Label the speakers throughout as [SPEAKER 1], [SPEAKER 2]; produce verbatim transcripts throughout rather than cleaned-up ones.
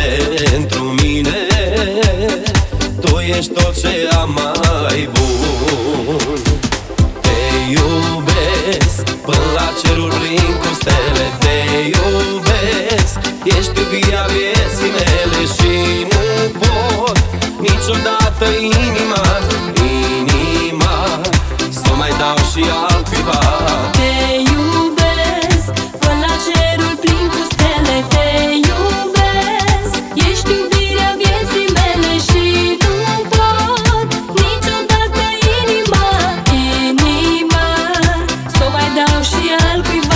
[SPEAKER 1] pentru mine. Tu ești tot ce am mai bun. Te iubesc până la ceruri plin cu stele. Te iubesc, ești iubirea vieții mele. Și nu pot niciodată inima, inima să mai dau și altcuiva.
[SPEAKER 2] Te iubesc până la cerul plin cu stele. Te iubesc, ești iubirea vieții mele. Și nu pot niciodată inima, inima să mai dau și altcuiva.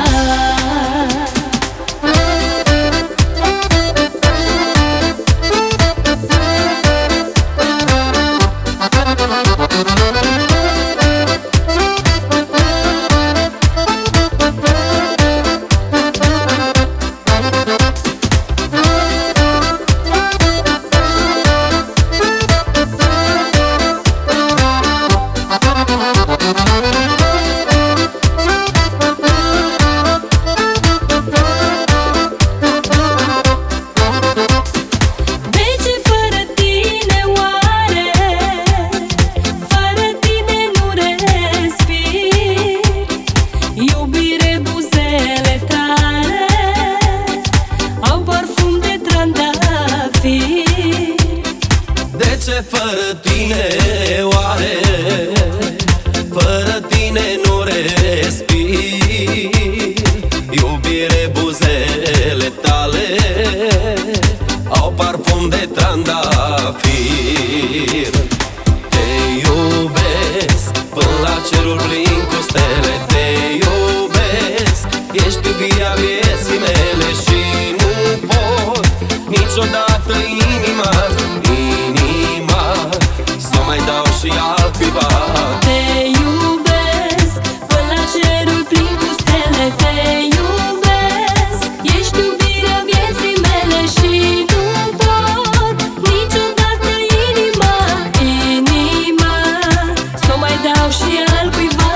[SPEAKER 1] De ce fără tine oare, fără tine nu respir? Iubire, buzele tale au parfum de trandafir. Te iubesc până la cerul plin cu stele. Te iubesc, ești iubirea vieții mele. Și nu pot niciodată inima, inima să mai dau și altcuiva.
[SPEAKER 2] Te iubesc până la cerul plin cu stele. Te iubesc, ești iubirea vieții mele. Și nu pot niciodată inima, inima să mai dau și altcuiva.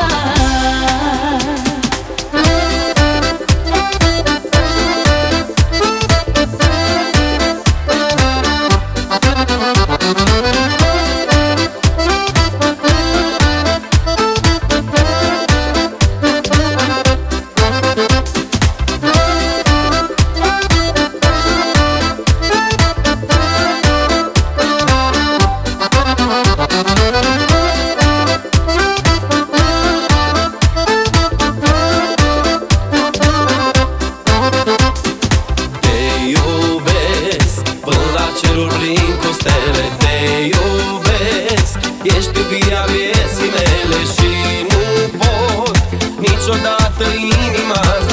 [SPEAKER 1] Cerul plin cu stele. Te iubesc, ești iubirea vieții mele. Și nu pot niciodată inima,